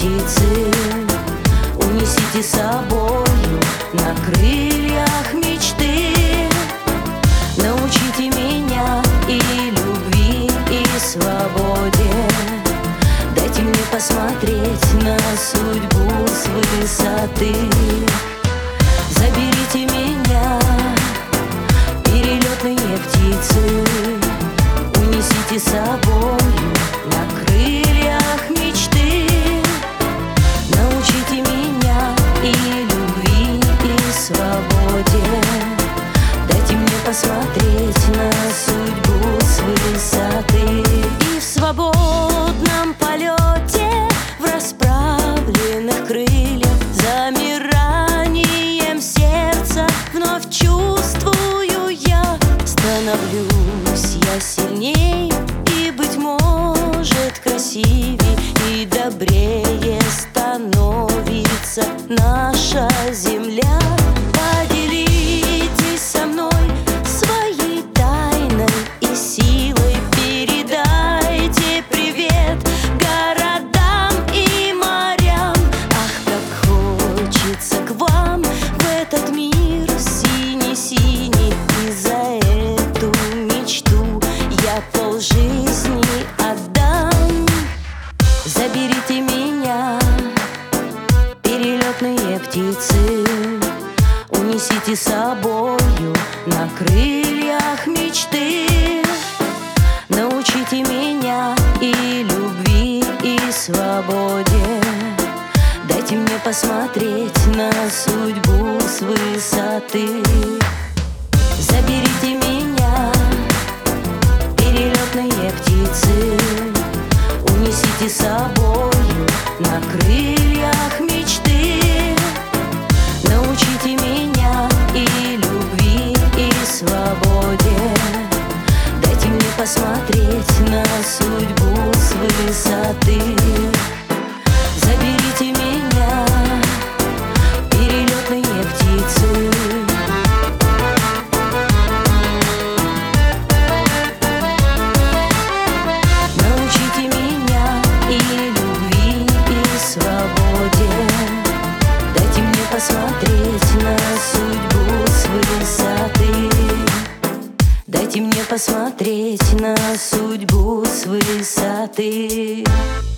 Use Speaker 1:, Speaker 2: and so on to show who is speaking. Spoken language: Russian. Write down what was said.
Speaker 1: птицы, унесите с собою на крыльях мечты. Научите меня и любви, и свободе. Дайте мне посмотреть на судьбу с высоты. Заберите меня, перелетные птицы, унесите с собою на крыльях мечты. Научите меня и любви, и свободе. Дайте мне посмотреть на судьбу с высоты. И в свободном полете, в расправленных крыльях, замиранием сердца вновь чувствую я. Становлюсь я сильней и, быть может, красивей и добрее становится наша земля. Поделитесь со мной своей тайной и силой, передайте привет городам и морям. Ах, как хочется к вам в этот мир синий-синий, и за эту мечту я полжизни отдам. Заберите меня, перелетные птицы, унесите с собою на крыльях мечты. Научите меня и любви, и свободе. Дайте мне посмотреть на судьбу с высоты. Заберите меня, перелетные птицы, унесите с собою на крыльях мечты. Научите меня и любви, и свободе. Дайте мне посмотреть на судьбу с высоты. Заберите меня, перелетные птицы. Научите меня и любви, и свободе. Дайте мне посмотреть на судьбу с высоты. Дайте мне посмотреть на судьбу с высоты.